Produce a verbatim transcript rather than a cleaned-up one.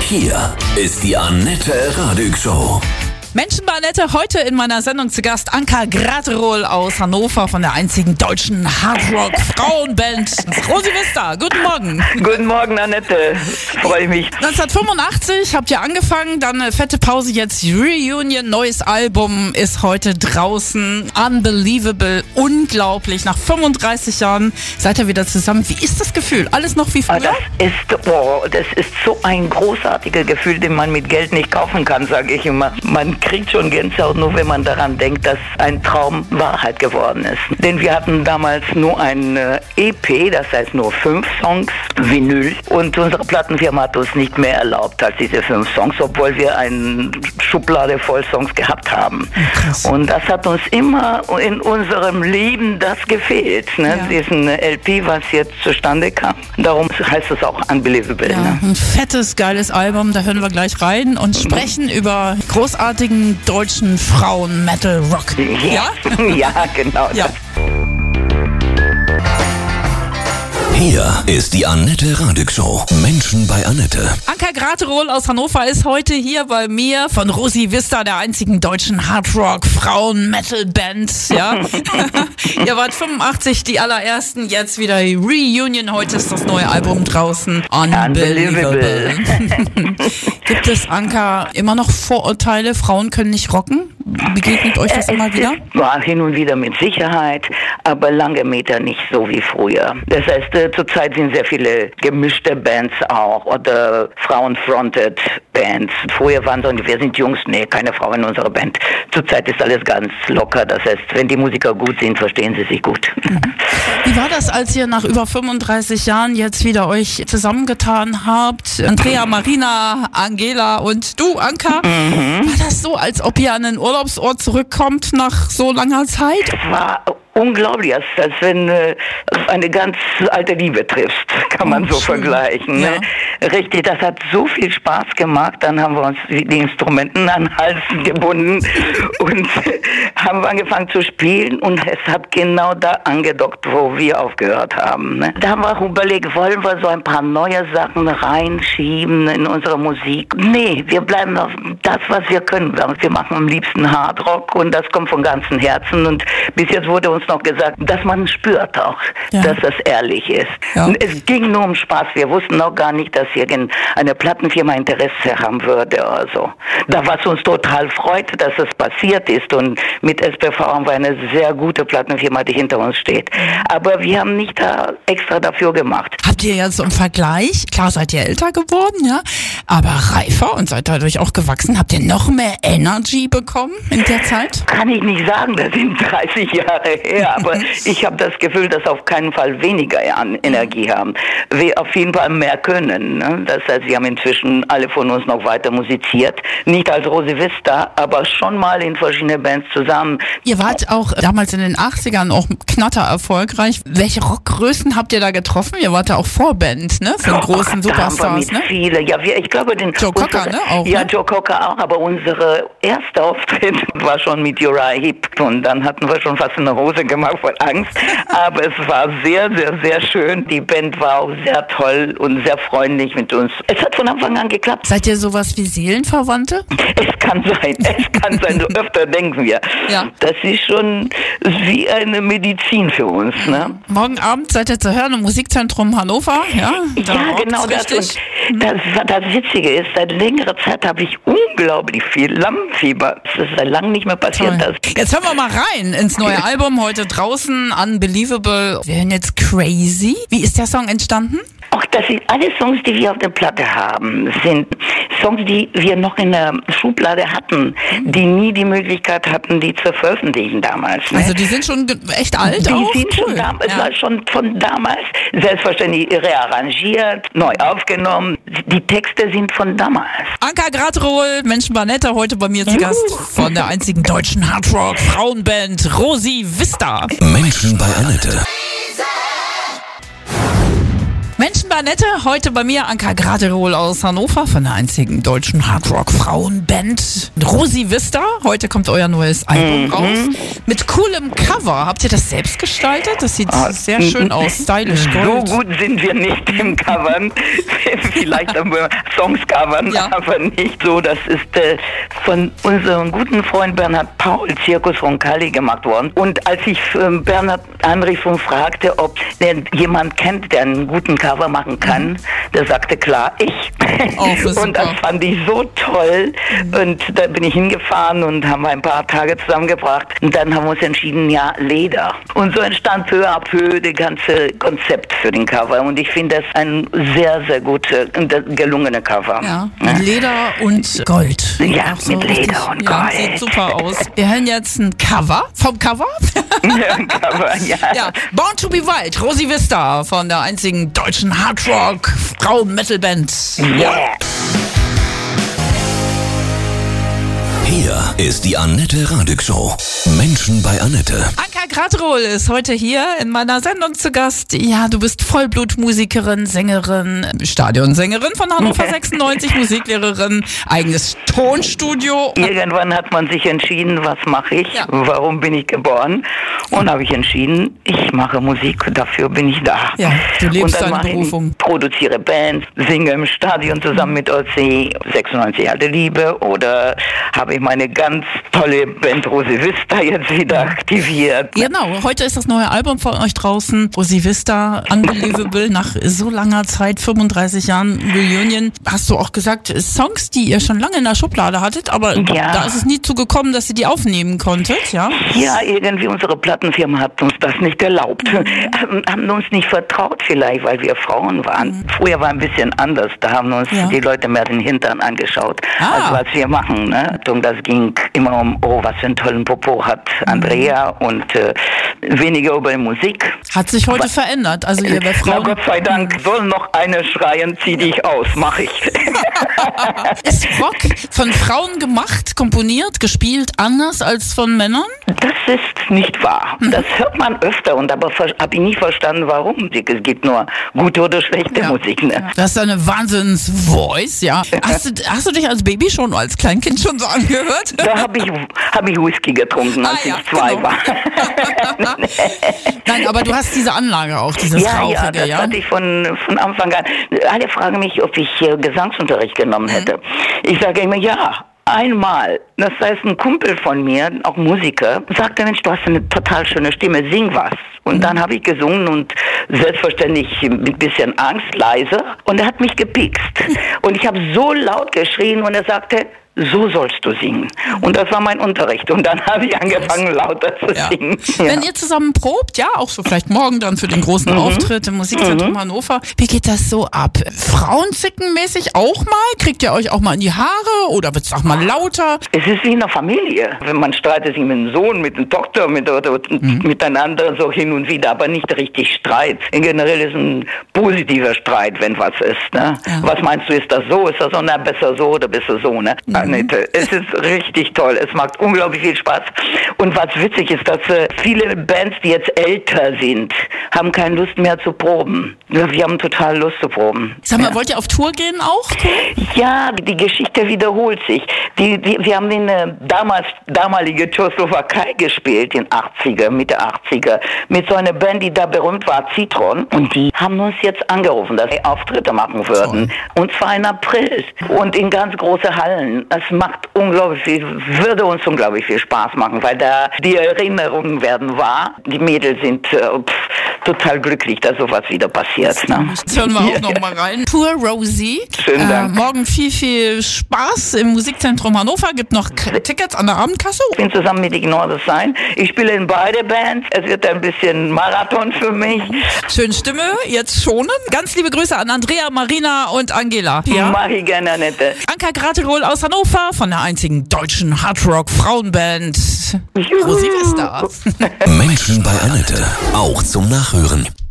Hier ist die Annette Radig Show. Menschen bei Annette, heute in meiner Sendung zu Gast Anka Graterol aus Hannover von der einzigen deutschen Hardrock-Frauenband Rosi Vista. Guten Morgen. Guten Morgen, Annette. Freue mich. neunzehnhundertfünfundachtzig habt ihr angefangen, dann eine fette Pause, jetzt Reunion, neues Album ist heute draußen. Unbelievable, unglaublich. Nach fünfunddreißig Jahren seid ihr wieder zusammen. Wie ist das Gefühl? Alles noch wie früher? Das ist, oh, das ist so ein großartiges Gefühl, den man mit Geld nicht kaufen kann, sage ich immer. Man kriegt schon Gänsehaut, nur wenn man daran denkt, dass ein Traum Wahrheit geworden ist. Denn wir hatten damals nur ein E P, das heißt nur fünf Songs, Vinyl. Und unsere Plattenfirma hat uns nicht mehr erlaubt als diese fünf Songs, obwohl wir eine Schublade voll Songs gehabt haben. Krass. Und das hat uns immer in unserem Leben das gefehlt, ne? Ja. Diesen L P, was jetzt zustande kam. Darum heißt es auch Unbelievable. Ja, ne? Ein fettes, geiles Album, da hören wir gleich rein und sprechen mhm. über großartige deutschen Frauen Metal Rock. Ja, ja genau. Ja. Hier ist die Annette Radig Show. Menschen bei Annette. Anka Graterol aus Hannover ist heute hier bei mir von Rosi Vista, der einzigen deutschen Hardrock-Frauen-Metal-Band. Ja? Ihr wart fünfundachtzig die allerersten, jetzt wieder Reunion. Heute ist das neue Album draußen. Unbelievable. Gibt es, Anka, immer noch Vorurteile? Frauen können nicht rocken? Begegnet euch das immer wieder? War hin und wieder mit Sicherheit, aber lange Meter nicht so wie früher. Das heißt, äh, zurzeit sind sehr viele gemischte Bands auch oder Frauen-fronted Bands. Früher waren so, wir sind Jungs, nee, keine Frau in unserer Band. Zurzeit ist alles ganz locker. Das heißt, wenn die Musiker gut sind, verstehen sie sich gut. Mhm. Wie war das, als ihr nach über fünfunddreißig Jahren jetzt wieder euch zusammengetan habt? Andrea, Marina, Angela und du, Anka. Mhm. War das so, als ob ihr an einen Urlaubsort zurückkommt nach so langer Zeit? Es war unglaublich, als, als wenn äh, eine ganz alte Liebe triffst, kann man so schön vergleichen. Ne? Ja. Richtig, das hat so viel Spaß gemacht. Dann haben wir uns die Instrumenten an den Hals gebunden und haben angefangen zu spielen und es hat genau da angedockt, wo wir aufgehört haben. Ne? Da haben wir auch überlegt, wollen wir so ein paar neue Sachen reinschieben in unsere Musik? Nee, wir bleiben auf das, was wir können. Wir machen am liebsten Hardrock und das kommt von ganzem Herzen und bis jetzt wurde uns noch gesagt, dass man spürt auch, ja. dass das ehrlich ist. Ja. Es ging nur um Spaß. Wir wussten noch gar nicht, dass irgendeine Plattenfirma Interesse haben würde oder so. Da was uns total freut, dass es passiert ist und mit S P V haben wir eine sehr gute Plattenfirma, die hinter uns steht. Aber wir haben nicht da extra dafür gemacht. Habt ihr jetzt im Vergleich, klar seid ihr älter geworden, ja, aber reifer und seid dadurch auch gewachsen. Habt ihr noch mehr Energy bekommen in der Zeit? Kann ich nicht sagen, das sind dreißig Jahre her, aber ich habe das Gefühl, dass auf keinen Fall weniger an Energie haben. Wir auf jeden Fall mehr können. Ne? Das heißt, wir haben inzwischen alle von uns noch weiter musiziert. Nicht als Rosi Vista, aber schon mal in verschiedenen Bands zusammen. Ihr wart auch damals in den achtzigern auch knatter erfolgreich. Welche Rockgrößen habt ihr da getroffen? Ihr wart ja auch Vorband, ne? Für oh, großen Superstars, da haben wir mit ne? Viele. Ja, wir, ich glaube, den Joe Cocker, ne? Auch, ja, ne? Joe Cocker auch, aber unsere erste Auftritt war schon mit Uriah Heep und dann hatten wir schon fast eine Hose gemacht vor Angst, aber es war sehr, sehr, sehr schön. Die Band war auch sehr toll und sehr freundlich mit uns. Es hat von Anfang an geklappt. Seid ihr sowas wie Seelenverwandte? Es kann sein, es kann sein, so öfter denken wir. Ja. Das ist schon wie eine Medizin für uns. Ne? Morgen Abend seid ihr zu hören im Musikzentrum Hannover. Ja, da ja genau das. Und das. Das Witzige ist, seit längerer Zeit habe ich unglaublich viel Lampenfieber. Das ist seit langem nicht mehr passiert. Das. Jetzt hören wir mal rein ins neue Album, heute draußen, Unbelievable. Wir hören jetzt Crazy. Wie ist der Song entstanden? Auch das sind alle Songs, die wir auf der Platte haben, sind Songs, die wir noch in der Schublade hatten, die nie die Möglichkeit hatten, die zu veröffentlichen damals. Ne? Also die sind schon echt alt Die auch? sind Cool. schon, da, ja. schon von damals selbstverständlich rearrangiert, neu aufgenommen. Die Texte sind von damals. Anka Graterol, Menschen bei Annette, heute bei mir zu Juhu. Gast von der einzigen deutschen Hardrock-Frauenband Rosi Vista. Menschen bei Annette. Menschen Menschen bei Annette, heute bei mir Anka Graterol aus Hannover von der einzigen deutschen Hardrock-Frauenband Rosi Vista. Heute kommt euer neues Album mhm. raus. Mit coolem Cover. Habt ihr das selbst gestaltet? Das sieht ah, sehr schön aus, stylisch, gold. So gut sind wir nicht im Covern. Vielleicht haben wir Songs covern, ja. aber nicht so. Das ist äh, von unserem guten Freund Bernhard Paul, Circus Roncalli, gemacht worden. Und als ich äh, Bernhard anrief und fragte, ob der jemand kennt, der einen guten Cover machen kann, der sagte, klar, ich. Oh, und das fand ich so toll. Und da bin ich hingefahren und haben ein paar Tage zusammengebracht. Und dann haben wir uns entschieden, ja, Leder. Und so entstand peu à peu das ganze Konzept für den Cover. Und ich finde das ein sehr, sehr gutes, gelungener Cover. Ja, mit ja. Leder und Gold. Ja, so mit richtig, Leder und ja, Gold. Sieht super aus. Wir hören jetzt ein Cover vom Cover. Ja, ein Cover, ja. ja. Born to be Wild, Rosi Vista von der einzigen deutschen Hardrock-Frauen-Metal-Band. Yeah. Hier ist die Annette Radig Show. Menschen bei Annette. Anka Graterol ist heute hier in meiner Sendung zu Gast. Ja, du bist Vollblutmusikerin, Sängerin, Stadionsängerin von Hannover sechsundneunzig, Musiklehrerin, eigenes Tonstudio. Irgendwann hat man sich entschieden, was mache ich, ja. warum bin ich geboren? Und habe ich entschieden, ich mache Musik, dafür bin ich da. Ja, du lebst und dann deine Berufung. Ich produziere Bands, singe im Stadion zusammen mit O C, sechsundneunzig Alte Liebe, oder habe ich meine ganz tolle Band Rosi Vista jetzt wieder aktiviert. Genau, heute ist das neue Album von euch draußen, Rosi Vista, Unbelievable, nach so langer Zeit, fünfunddreißig Jahren Reunion. Hast du auch gesagt, Songs, die ihr schon lange in der Schublade hattet, aber ja. da ist es nie zu gekommen, dass ihr die aufnehmen konntet, ja? Ja, irgendwie unsere Plattenfirma hat uns das nicht erlaubt. Mhm. Haben uns nicht vertraut vielleicht, weil wir Frauen waren. Mhm. Früher war ein bisschen anders, da haben uns ja. die Leute mehr den Hintern angeschaut, ah. als was wir machen, ne? Und das ging immer um, oh, was für einen tollen Popo hat Andrea mhm. und äh, weniger über die Musik. Hat sich heute was verändert, also ihr bei Frauen... Na Gott sei Dank, mhm. soll noch eine schreien, zieh dich aus, mach ich. Ist Rock von Frauen gemacht, komponiert, gespielt anders als von Männern? Das ist nicht wahr. Mhm. Das hört man öfter und aber habe ich nie verstanden, warum. Es gibt nur gute oder schlechte ja. Musik. Ne? Ja. Das ist eine Wahnsinns-Voice, ja. Hast du, hast du dich als Baby schon, als Kleinkind schon so angehört? Da habe ich, hab ich Whisky getrunken, als ah, ja, ich zwei genau. war. Nein, aber du hast diese Anlage auch, dieses ja, Rauchige, ja? das ja? hatte ich von, von Anfang an. Alle fragen mich, ob ich äh, Gesangsunterricht genommen mhm. hätte. Ich sage immer, ja. Einmal, das heißt, ein Kumpel von mir, auch Musiker, sagte, Mensch, du hast eine total schöne Stimme, sing was. Und mhm. dann habe ich gesungen und selbstverständlich mit ein bisschen Angst, leise. Und er hat mich gepikst. Und ich habe so laut geschrien und er sagte, so sollst du singen. Und das war mein Unterricht. Und dann habe ich angefangen, lauter zu ja. singen. Ja. Wenn ihr zusammen probt, ja, auch so vielleicht morgen dann für den großen mhm. Auftritt im Musikzentrum mhm. Hannover, wie geht das so ab? Frauenzickenmäßig auch mal? Kriegt ihr euch auch mal in die Haare oder wird es auch mal lauter? Es ist wie in der Familie. Wenn man streitet sich mit dem Sohn, mit der Tochter, mit, oder, mhm. miteinander so hin und wieder, aber nicht richtig Streit. In generell ist ein positiver Streit, wenn was ist. Ne? Ja. Was meinst du, ist das so? Ist das so? Na, besser so oder besser so? Ne? Mhm. Annette. Es ist richtig toll. Es macht unglaublich viel Spaß. Und was witzig ist, dass äh, viele Bands, die jetzt älter sind, haben keine Lust mehr zu proben. Wir haben total Lust zu proben. Sag mal, ja. wollt ihr auf Tour gehen auch? Ja, die Geschichte wiederholt sich. Die, die, wir haben in äh, damals, damalige Tschechoslowakei gespielt, in achtziger, Mitte achtziger, mit so einer Band, die da berühmt war, Citron. Und die haben uns jetzt angerufen, dass sie Auftritte machen würden. Toll. Und zwar im April. Und in ganz große Hallen. Es macht unglaublich viel, würde uns unglaublich viel Spaß machen, weil da die Erinnerungen werden wahr. Die Mädels sind äh, pff, total glücklich, dass sowas wieder passiert. Ne? Jetzt hören wir auch noch mal rein. Poor Rosie. Schönen Dank. Äh, morgen viel, viel Spaß im Musikzentrum Hannover. Gibt noch Tickets an der Abendkasse. Ich bin zusammen mit Ignore the Sign. Ich spiele in beide Bands. Es wird ein bisschen Marathon für mich. Schöne Stimme, jetzt schonen. Ganz liebe Grüße an Andrea, Marina und Angela. Ja? Mach ich gerne, Annette. Anka Graterol aus Hannover von der einzigen deutschen Hardrock-Frauenband Rosi Vista. Menschen bei Annette. Auch zum Nachhören.